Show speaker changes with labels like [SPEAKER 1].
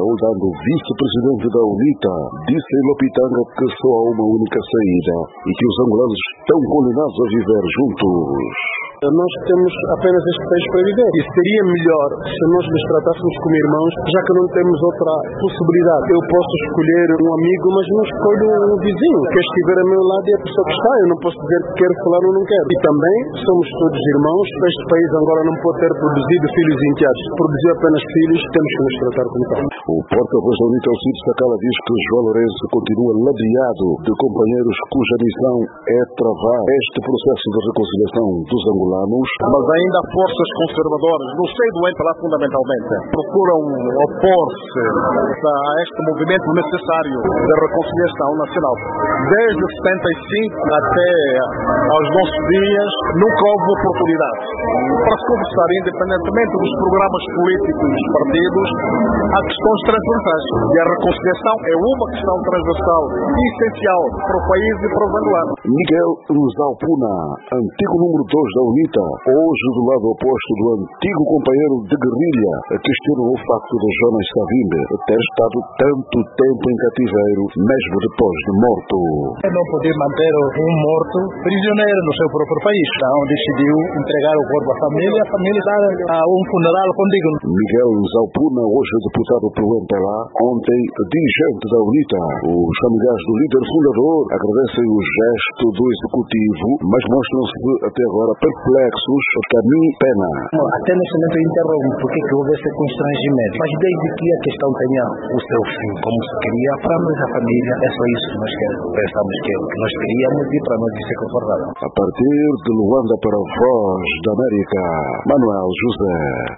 [SPEAKER 1] Roldán, vice-presidente da UNITA, disse em Lopitanga que só há uma única saída e que os angolanos estão condenados a viver juntos.
[SPEAKER 2] Nós temos apenas este país para viver e seria melhor se nós nos tratássemos como irmãos, já que não temos outra possibilidade. Eu posso escolher um amigo, mas não escolho um vizinho que estiver ao meu lado e a pessoa que está. Eu não posso dizer que quero falar ou não quero. E também somos todos irmãos. Este país agora não pode ter produzido filhos e enteados. Produziu apenas filhos, temos que nos tratar como tal.
[SPEAKER 1] O porta-voz da UNITA, Alcides Sacala, diz que João Lourenço continua ladeado de companheiros cuja missão é travar este processo de reconciliação dos angolanos.
[SPEAKER 3] Mas ainda forças conservadoras, no seio do MPLA fundamentalmente, procuram opor-se a este movimento necessário de reconciliação nacional. Desde 75 até aos nossos dias, nunca houve oportunidade para se conversar, independentemente dos programas políticos dos partidos, há questões transversais. E a reconciliação é uma questão transversal e essencial para o país e para os angolanos.
[SPEAKER 1] Miguel Nzalpuna, antigo número 2 da UNITA, hoje do lado oposto do antigo companheiro de guerrilha, questionou o facto de Jonas Savimbi ter estado tanto tempo em cativeiro, mesmo depois de morto.
[SPEAKER 4] Não poder manter um morto prisioneiro no seu próprio país. Então decidiu entregar o corpo à família, a família dar um funeral condigno.
[SPEAKER 1] Miguel Nzalpuna, hoje deputado pelo MPLA, ontem dirigente da UNITA. Os familiares do líder fundador agradecem o gesto do executivo, mas mostram-se até agora perplexos, caminho pena.
[SPEAKER 4] Até nesse momento eu interrompo porque houve esse constrangimento. Mas desde que a questão tenha o seu fim, como se queria, para nós a família, é só isso que nós pensamos que é o que nós queríamos e para nós isso é confortável.
[SPEAKER 1] A partir de Luanda para a Voz da América, Manuel José.